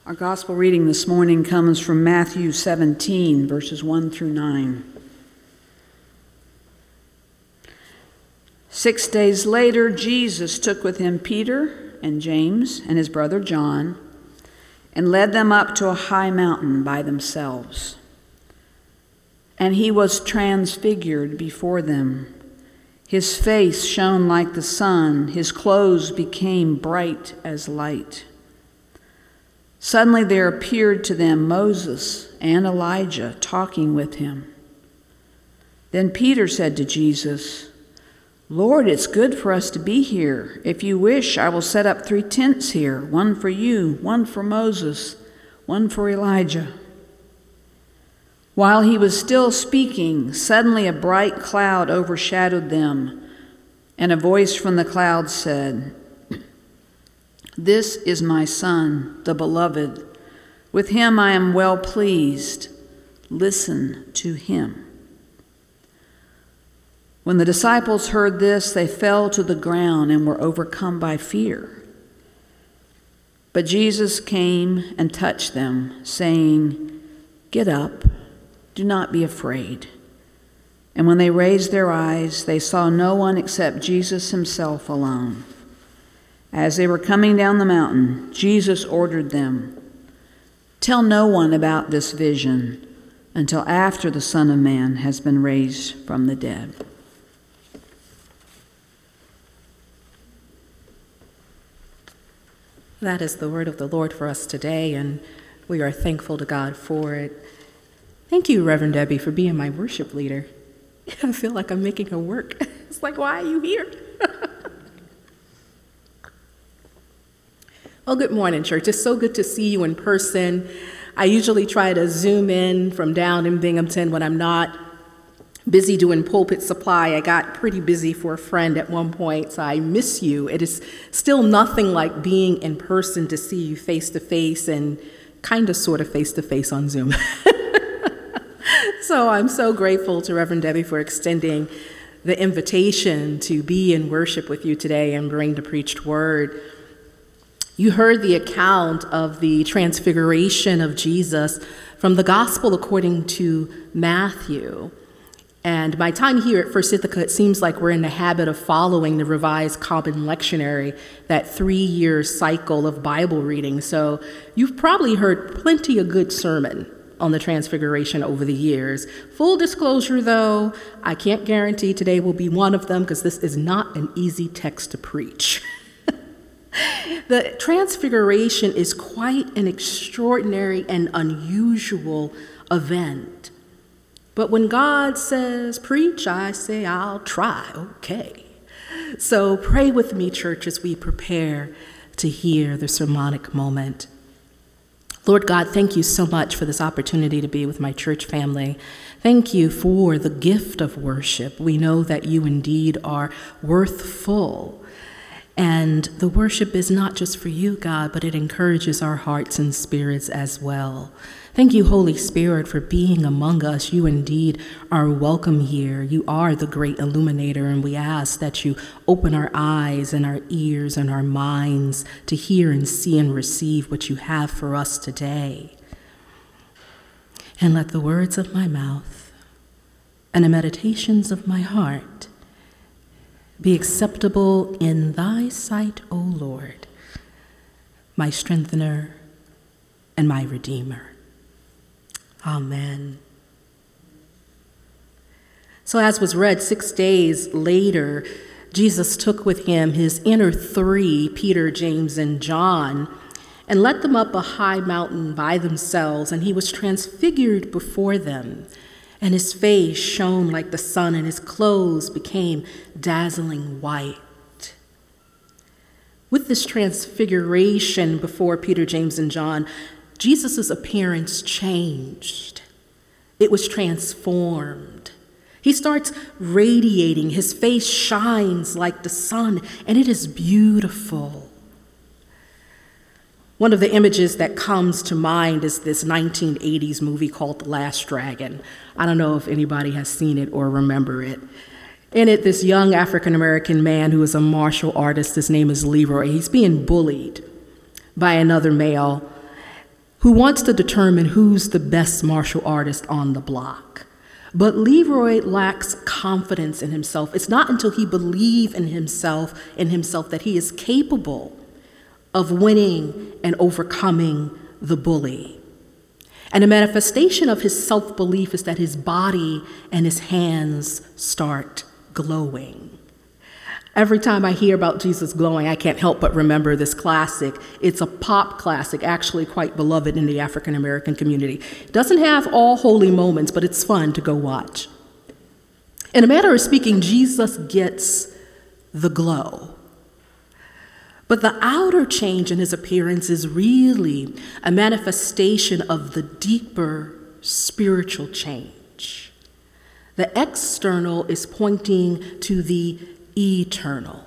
Our gospel reading this morning comes from Matthew 17, verses 1 through 9. 6 days later, Jesus took with him Peter and James and his brother John and led them up to a high mountain by themselves. And he was transfigured before them. His face shone like the sun, his clothes became bright as light. Suddenly there appeared to them Moses and Elijah talking with him. Then Peter said to Jesus, "Lord, it's good for us to be here. If you wish, I will set up 3 tents here, one for you, one for Moses, one for Elijah." While he was still speaking, suddenly a bright cloud overshadowed them, and a voice from the cloud said, "This is my Son, the Beloved. With him I am well pleased. Listen to him." When the disciples heard this, they fell to the ground and were overcome by fear. But Jesus came and touched them, saying, "Get up, do not be afraid." And when they raised their eyes, they saw no one except Jesus himself alone. As they were coming down the mountain, Jesus ordered them, "Tell no one about this vision until after the Son of Man has been raised from the dead." That is the word of the Lord for us today, and we are thankful to God for it. Thank you, Reverend Debbie, for being my worship leader. I feel like I'm making her work. It's like, why are you here? Well, good morning, church. It's so good to see you in person. I usually try to zoom in from down in Binghamton when I'm not busy doing pulpit supply. I got pretty busy for a friend at one point, so I miss you. It is still nothing like being in person to see you face to face and kind of sort of face to face on Zoom. So I'm so grateful to Reverend Debbie for extending the invitation to be in worship with you today and bring the preached word. You heard the account of the transfiguration of Jesus from the Gospel according to Matthew. And my time here at First Ithaca, it seems like we're in the habit of following the Revised Common Lectionary, that 3-year cycle of Bible reading. So you've probably heard plenty of good sermon on the Transfiguration over the years. Full disclosure, though, I can't guarantee today will be one of them because this is not an easy text to preach. The Transfiguration is quite an extraordinary and unusual event. But when God says, preach, I say, I'll try, okay. So pray with me, church, as we prepare to hear the sermonic moment. Lord God, thank you so much for this opportunity to be with my church family. Thank you for the gift of worship. We know that you indeed are worthful. And the worship is not just for you, God, but it encourages our hearts and spirits as well. Thank you, Holy Spirit, for being among us. You indeed are welcome here. You are the great illuminator, and we ask that you open our eyes and our ears and our minds to hear and see and receive what you have for us today. And let the words of my mouth and the meditations of my heart be acceptable in thy sight, O Lord, my strengthener and my redeemer. Amen. So as was read, 6 days later, Jesus took with him his inner 3, Peter, James, and John, and led them up a high mountain by themselves, and he was transfigured before them. And his face shone like the sun, and his clothes became dazzling white. With this transfiguration before Peter, James, and John, Jesus' appearance changed. It was transformed. He starts radiating. His face shines like the sun, and it is beautiful. One of the images that comes to mind is this 1980s movie called The Last Dragon. I don't know if anybody has seen it or remember it. In it, this young African-American man who is a martial artist, his name is Leroy, he's being bullied by another male. who wants to determine who's the best martial artist on the block. But Leroy lacks confidence in himself. It's not until he believes in himself that he is capable of winning and overcoming the bully. And a manifestation of his self-belief is that his body and his hands start glowing. Every time I hear about Jesus glowing, I can't help but remember this classic. It's a pop classic, actually quite beloved in the African American community. It doesn't have all holy moments, but it's fun to go watch. In a manner of speaking, Jesus gets the glow. But the outer change in his appearance is really a manifestation of the deeper spiritual change. The external is pointing to the eternal.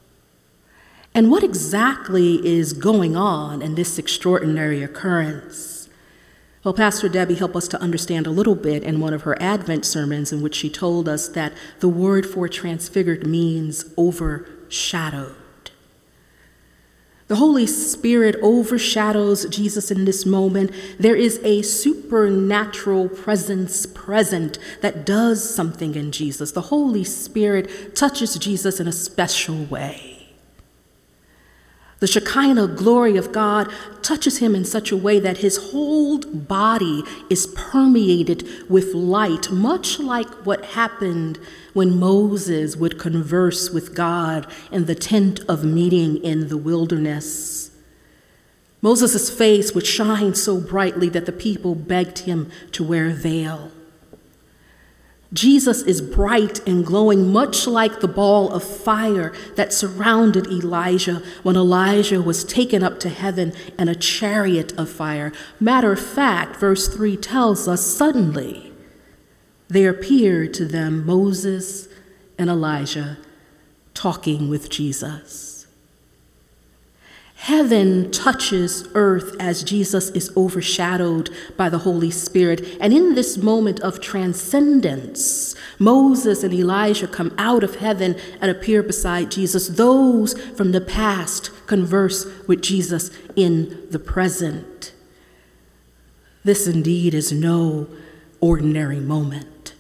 And what exactly is going on in this extraordinary occurrence? Well, Pastor Debbie helped us to understand a little bit in one of her Advent sermons, in which she told us that the word for transfigured means overshadowed. The Holy Spirit overshadows Jesus in this moment. There is a supernatural presence present that does something in Jesus. The Holy Spirit touches Jesus in a special way. The Shekinah glory of God touches him in such a way that his whole body is permeated with light, much like what happened when Moses would converse with God in the tent of meeting in the wilderness. Moses' face would shine so brightly that the people begged him to wear a veil. Jesus is bright and glowing, much like the ball of fire that surrounded Elijah when Elijah was taken up to heaven in a chariot of fire. Matter of fact, verse 3 tells us, suddenly there appeared to them Moses and Elijah talking with Jesus. Heaven touches earth as Jesus is overshadowed by the Holy Spirit. And in this moment of transcendence, Moses and Elijah come out of heaven and appear beside Jesus. Those from the past converse with Jesus in the present. This indeed is no ordinary moment.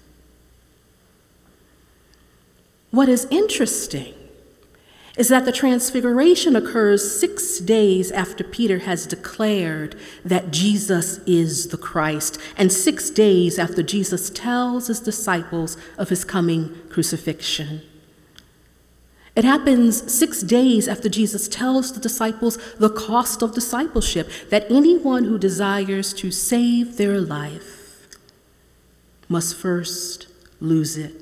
What is interesting is that the transfiguration occurs 6 days after Peter has declared that Jesus is the Christ, and 6 days after Jesus tells his disciples of his coming crucifixion. It happens 6 days after Jesus tells the disciples the cost of discipleship, that anyone who desires to save their life must first lose it.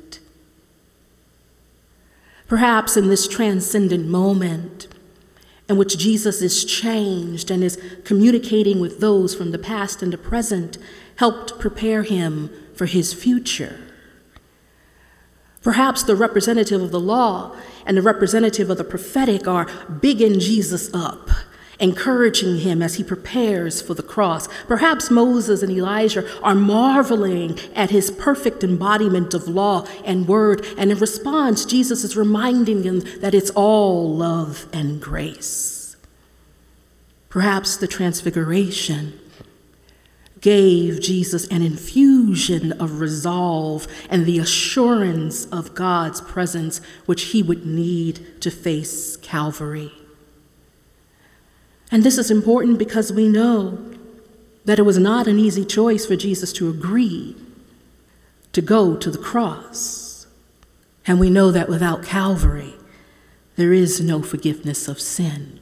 Perhaps in this transcendent moment in which Jesus is changed and is communicating with those from the past and the present, helped prepare him for his future. Perhaps the representative of the law and the representative of the prophetic are bigging Jesus up, encouraging him as he prepares for the cross. Perhaps Moses and Elijah are marveling at his perfect embodiment of law and word, and in response, Jesus is reminding them that it's all love and grace. Perhaps the transfiguration gave Jesus an infusion of resolve and the assurance of God's presence, which he would need to face Calvary. And this is important because we know that it was not an easy choice for Jesus to agree to go to the cross. And we know that without Calvary, there is no forgiveness of sin.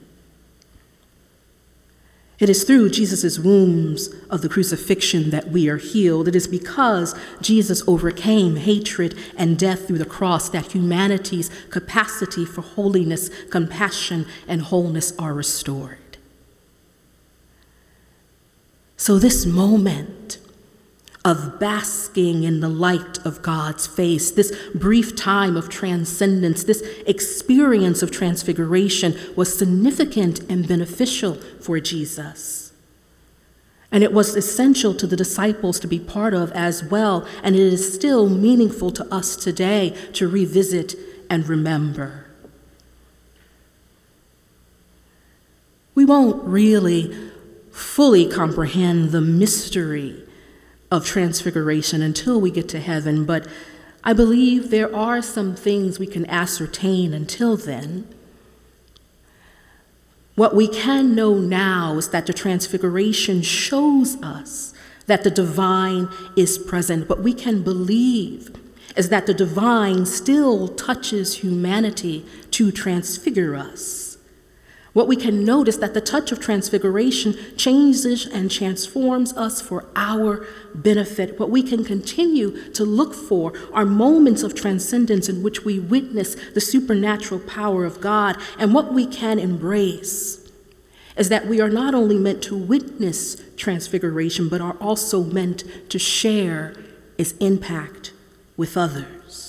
It is through Jesus' wounds of the crucifixion that we are healed. It is because Jesus overcame hatred and death through the cross that humanity's capacity for holiness, compassion, and wholeness are restored. So this moment of basking in the light of God's face, this brief time of transcendence, this experience of transfiguration was significant and beneficial for Jesus. And it was essential to the disciples to be part of as well, and it is still meaningful to us today to revisit and remember. We won't really fully comprehend the mystery of transfiguration until we get to heaven, but I believe there are some things we can ascertain until then. What we can know now is that the transfiguration shows us that the divine is present. What we can believe is that the divine still touches humanity to transfigure us. What we can notice that the touch of transfiguration changes and transforms us for our benefit. What we can continue to look for are moments of transcendence in which we witness the supernatural power of God. And what we can embrace is that we are not only meant to witness transfiguration, but are also meant to share its impact with others.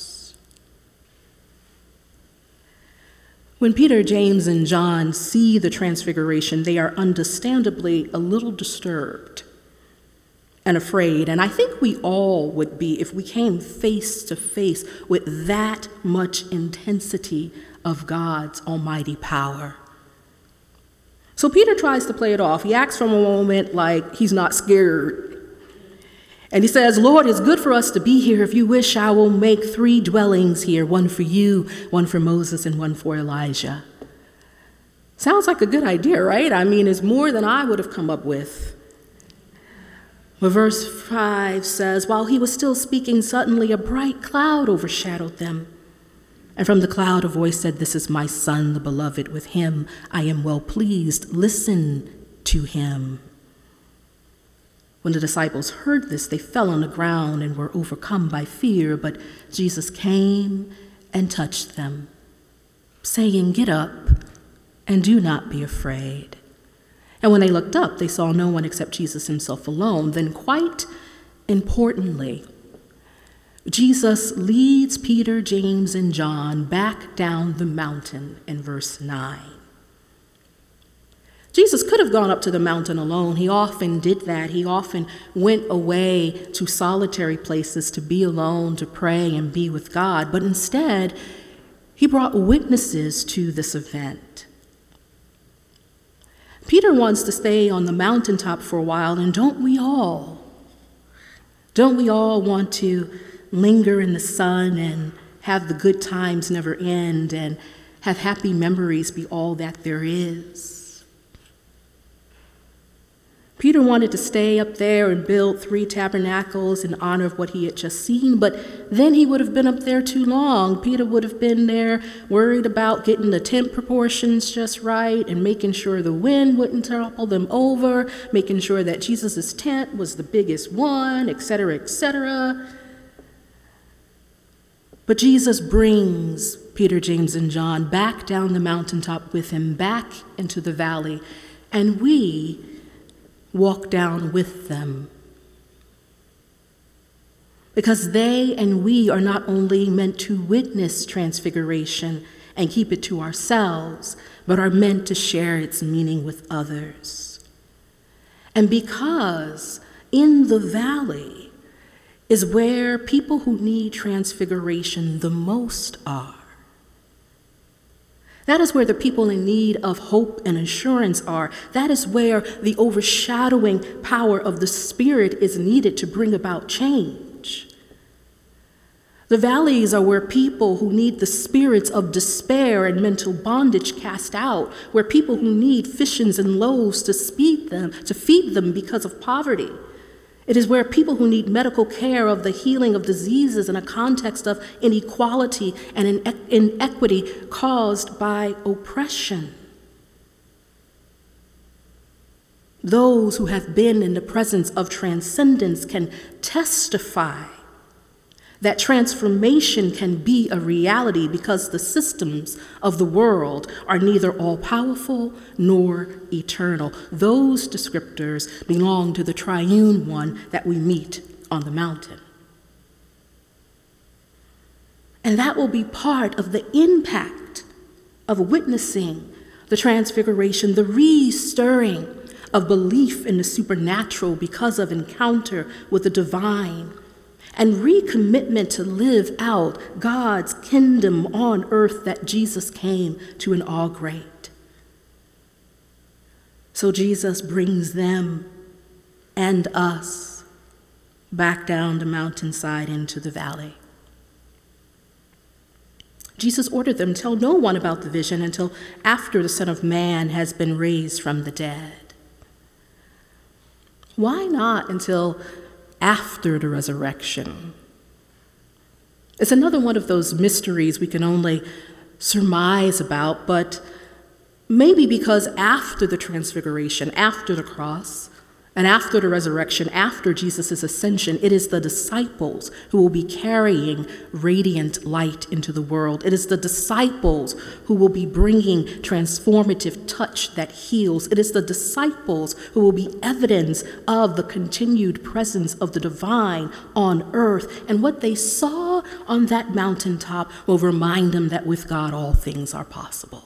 When Peter, James, and John see the transfiguration, they are understandably a little disturbed and afraid. And I think we all would be if we came face to face with that much intensity of God's almighty power. So Peter tries to play it off. He acts for a moment like he's not scared. And he says, "Lord, it's good for us to be here. If you wish, I will make 3 dwellings here, one for you, one for Moses, and one for Elijah." Sounds like a good idea, right? I mean, it's more than I would have come up with. But verse 5 says, "While he was still speaking, suddenly a bright cloud overshadowed them. And from the cloud a voice said, 'This is my son, the beloved. With him I am well pleased. Listen to him.' When the disciples heard this, they fell on the ground and were overcome by fear. But Jesus came and touched them, saying, 'Get up and do not be afraid.' And when they looked up, they saw no one except Jesus himself alone. Then, quite importantly, Jesus leads Peter, James, and John back down the mountain in verse 9. Jesus could have gone up to the mountain alone. He often did that. He often went away to solitary places to be alone, to pray and be with God. But instead, he brought witnesses to this event. Peter wants to stay on the mountaintop for a while, and don't we all? Don't we all want to linger in the sun and have the good times never end and have happy memories be all that there is? Peter wanted to stay up there and build 3 tabernacles in honor of what he had just seen, but then he would have been up there too long. Peter would have been there worried about getting the tent proportions just right and making sure the wind wouldn't topple them over, making sure that Jesus' tent was the biggest one, etc., etc. But Jesus brings Peter, James, and John back down the mountaintop with him, back into the valley, and we walk down with them. Because they and we are not only meant to witness transfiguration and keep it to ourselves, but are meant to share its meaning with others. And because in the valley is where people who need transfiguration the most are. That is where the people in need of hope and assurance are. That is where the overshadowing power of the Spirit is needed to bring about change. The valleys are where people who need the spirits of despair and mental bondage cast out, where people who need fishes and loaves to feed them because of poverty. It is where people who need medical care of the healing of diseases in a context of inequality and inequity caused by oppression. Those who have been in the presence of transcendence can testify that transformation can be a reality because the systems of the world are neither all-powerful nor eternal. Those descriptors belong to the triune one that we meet on the mountain. And that will be part of the impact of witnessing the transfiguration, the re-stirring of belief in the supernatural because of encounter with the divine, and recommitment to live out God's kingdom on earth that Jesus came to inaugurate. So Jesus brings them and us back down the mountainside into the valley. Jesus ordered them, tell no one about the vision until after the Son of Man has been raised from the dead. Why not until after the resurrection? It's another one of those mysteries we can only surmise about, but maybe because after the transfiguration, after the cross, and after the resurrection, after Jesus' ascension, it is the disciples who will be carrying radiant light into the world. It is the disciples who will be bringing transformative touch that heals. It is the disciples who will be evidence of the continued presence of the divine on earth. And what they saw on that mountaintop will remind them that with God all things are possible.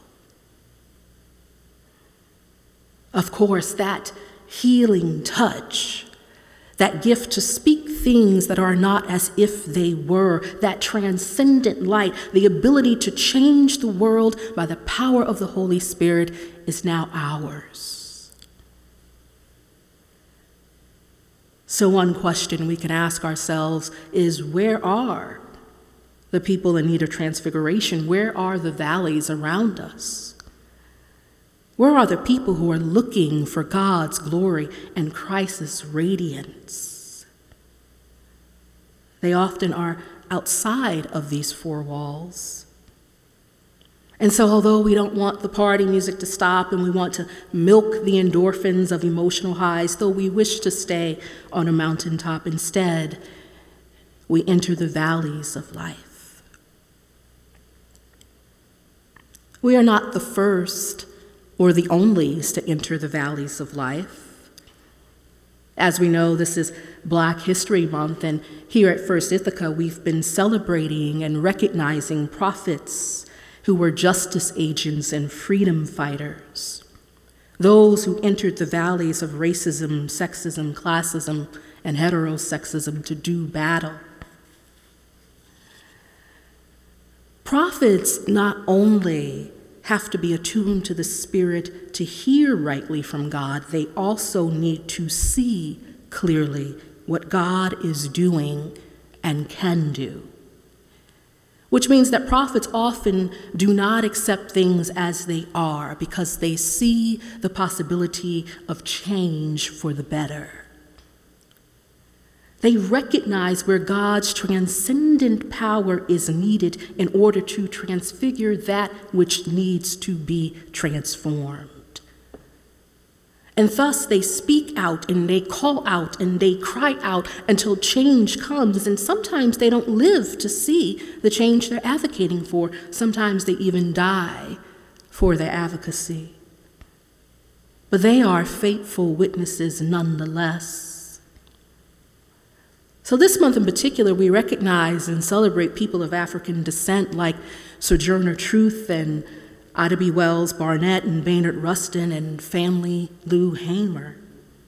Of course, that healing touch, that gift to speak things that are not as if they were, that transcendent light, the ability to change the world by the power of the Holy Spirit is now ours. So one question we can ask ourselves is, where are the people in need of transfiguration? Where are the valleys around us? Where are the people who are looking for God's glory and Christ's radiance? They often are outside of these four walls. And so although we don't want the party music to stop and we want to milk the endorphins of emotional highs, though we wish to stay on a mountaintop, instead, we enter the valleys of life. We are not the first or the onlys to enter the valleys of life. As we know, this is Black History Month, and here at First Ithaca, we've been celebrating and recognizing prophets who were justice agents and freedom fighters, those who entered the valleys of racism, sexism, classism, and heterosexism to do battle. Prophets not only have to be attuned to the Spirit to hear rightly from God, they also need to see clearly what God is doing and can do. Which means that prophets often do not accept things as they are because they see the possibility of change for the better. They recognize where God's transcendent power is needed in order to transfigure that which needs to be transformed. And thus they speak out and they call out and they cry out until change comes. And sometimes they don't live to see the change they're advocating for. Sometimes they even die for their advocacy. But they are faithful witnesses nonetheless. So this month in particular, we recognize and celebrate people of African descent like Sojourner Truth and Ida B. Wells Barnett and Baynard Rustin and family Lou Hamer.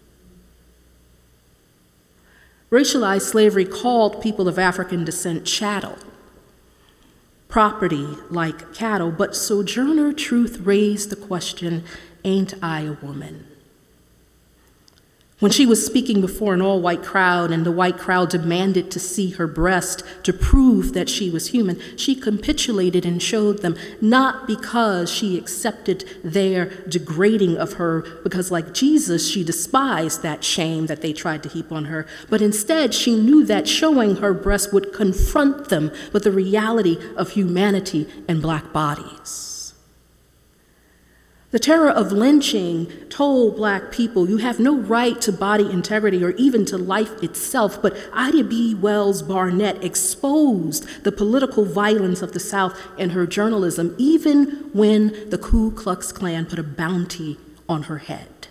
Racialized slavery called people of African descent chattel, property like cattle, but Sojourner Truth raised the question, ain't I a woman? When she was speaking before an all-white crowd and the white crowd demanded to see her breast to prove that she was human, she capitulated and showed them, not because she accepted their degrading of her, because like Jesus, she despised that shame that they tried to heap on her, but instead she knew that showing her breast would confront them with the reality of humanity and Black bodies. The terror of lynching told Black people, you have no right to body integrity or even to life itself, but Ida B. Wells Barnett exposed the political violence of the South in her journalism, even when the Ku Klux Klan put a bounty on her head.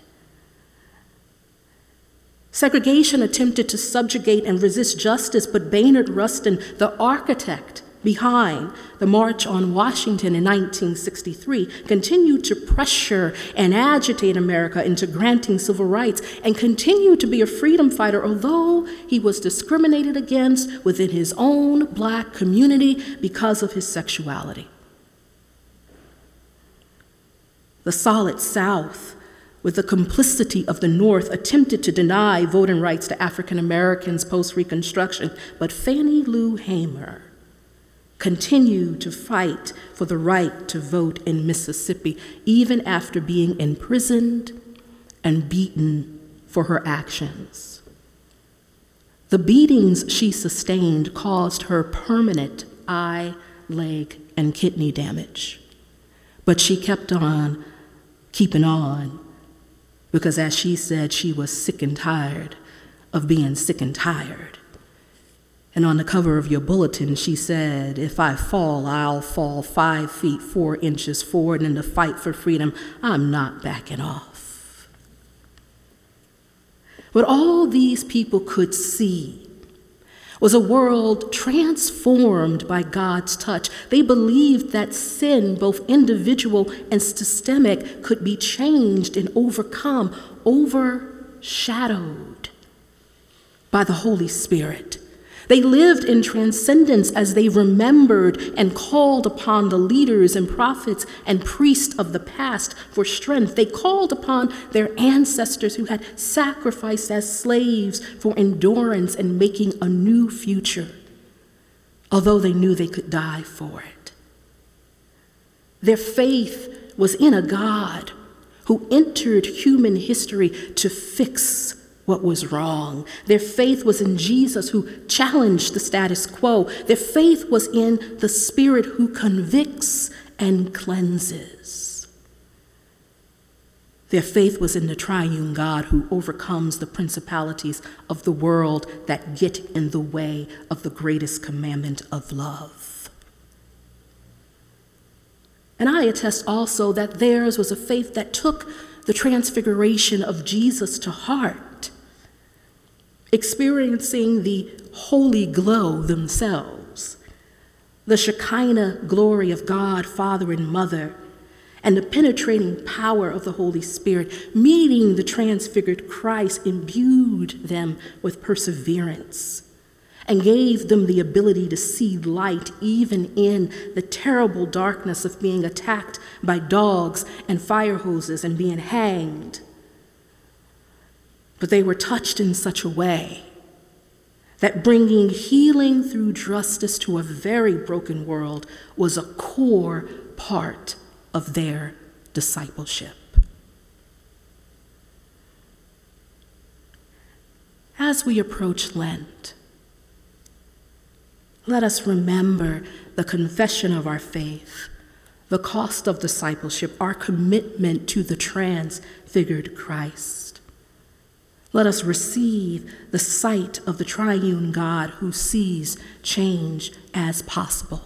Segregation attempted to subjugate and resist justice, but Baynard Rustin, the architect behind the March on Washington in 1963, continued to pressure and agitate America into granting civil rights and continued to be a freedom fighter, although he was discriminated against within his own Black community because of his sexuality. The Solid South with the complicity of the North, attempted to deny voting rights to African Americans post-Reconstruction, but Fannie Lou Hamer continued to fight for the right to vote in Mississippi, even after being imprisoned and beaten for her actions. The beatings she sustained caused her permanent eye, leg, and kidney damage. But she kept on keeping on because, as she said, she was sick and tired of being sick and tired. And on the cover of your bulletin, she said, "If I fall, I'll fall 5 feet 4 inches forward in the fight for freedom. I'm not backing off." What all these people could see was a world transformed by God's touch. They believed that sin, both individual and systemic, could be changed and overcome, overshadowed by the Holy Spirit. They lived in transcendence as they remembered and called upon the leaders and prophets and priests of the past for strength. They called upon their ancestors who had sacrificed as slaves for endurance and making a new future, although they knew they could die for it. Their faith was in a God who entered human history to fix what was wrong. Their faith was in Jesus, who challenged the status quo. Their faith was in the Spirit who convicts and cleanses. Their faith was in the triune God who overcomes the principalities of the world that get in the way of the greatest commandment of love. And I attest also that theirs was a faith that took the transfiguration of Jesus to heart, experiencing the holy glow themselves, the Shekinah glory of God, Father and Mother, and the penetrating power of the Holy Spirit, meeting the transfigured Christ, imbued them with perseverance and gave them the ability to see light even in the terrible darkness of being attacked by dogs and fire hoses and being hanged. But they were touched in such a way that bringing healing through justice to a very broken world was a core part of their discipleship. As we approach Lent, let us remember the confession of our faith, the cost of discipleship, our commitment to the transfigured Christ. Let us receive the sight of the triune God who sees change as possible.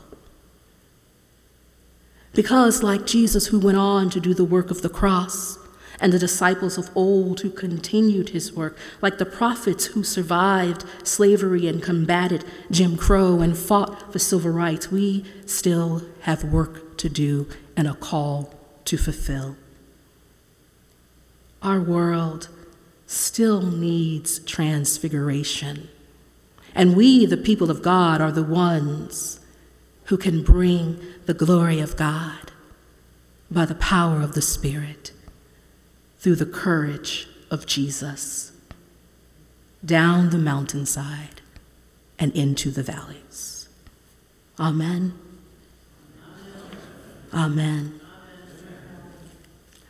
Because, like Jesus, who went on to do the work of the cross, and the disciples of old who continued his work, like the prophets who survived slavery and combated Jim Crow and fought for civil rights, we still have work to do and a call to fulfill. Our world still needs transfiguration. And we, the people of God, are the ones who can bring the glory of God by the power of the Spirit through the courage of Jesus down the mountainside and into the valleys. Amen. Amen.